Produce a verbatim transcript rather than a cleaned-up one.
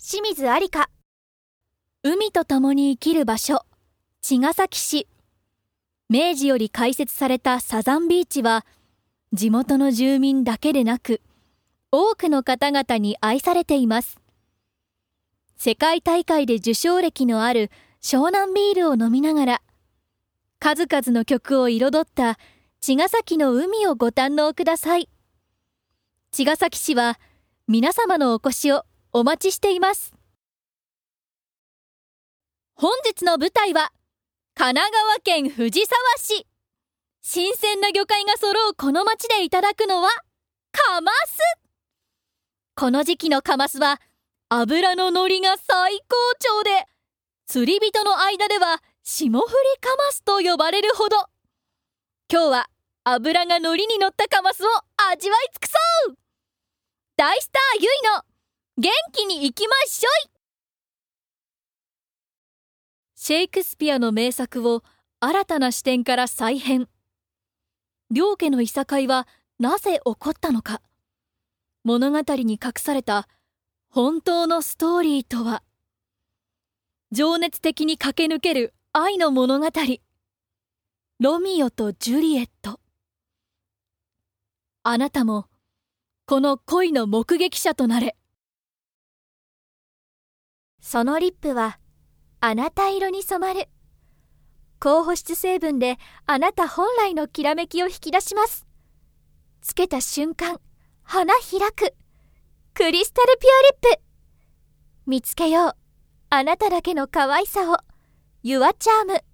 清水ありか。 海と共に生きる場所、茅ヶ崎市。明治より開設されたサザンビーチは、地元の住民だけでなく、多くの方々に愛されています。世界大会で受賞歴のある湘南ビールを飲みながら、数々の曲を彩った茅ヶ崎の海をご堪能ください。茅ヶ崎市は皆様のお越しをお待ちしています。本日の舞台は神奈川県藤沢市。新鮮な魚介が揃うこの町でいただくのはカマス。この時期のカマスは脂の乗りが最高潮で、釣り人の間では霜降りカマスと呼ばれるほど。今日は脂が乗りに乗ったカマスを味わい尽くそう。大スターゆいの元気に行きましょい。シェイクスピアの名作を新たな視点から再編。両家のいさかいはなぜ起こったのか。物語に隠された本当のストーリーとは。情熱的に駆け抜ける愛の物語。ロミオとジュリエット。あなたもこの恋の目撃者となれ。 そのリップはあなた色に染まる。高保湿成分であなた本来のきらめきを引き出します。つけた瞬間、花開く。クリスタルピュアリップ。見つけよう。あなただけの可愛さを。ユアチャーム。